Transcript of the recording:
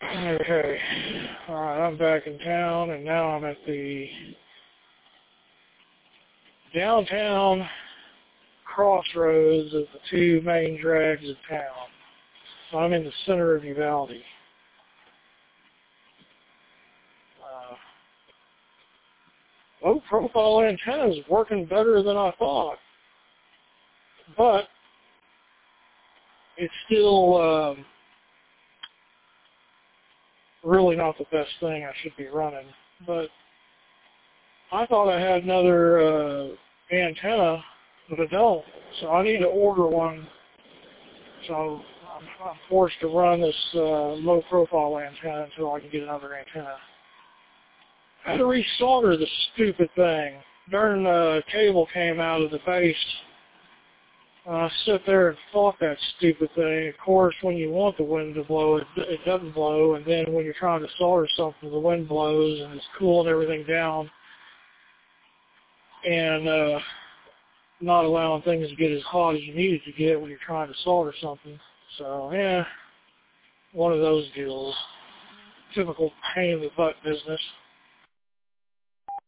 Okay. Alright, I'm back in town, and now I'm at the downtown crossroads of the two main drags of town. So I'm in the center of Uvalde. Low profile antenna is working better than I thought, but it's still really not the best thing I should be running. But I thought I had another antenna, but I don't. So I need to order one. So I'm forced to run this low profile antenna until I can get another antenna. I had to resolder this stupid thing. Darn cable came out of the base. I sit there and fought that stupid thing. Of course, when you want the wind to blow, it doesn't blow. And then when you're trying to solder something, the wind blows and it's cooling everything down. And not allowing things to get as hot as you need it to get when you're trying to solder something. So, yeah, one of those deals. Typical pain in the butt business.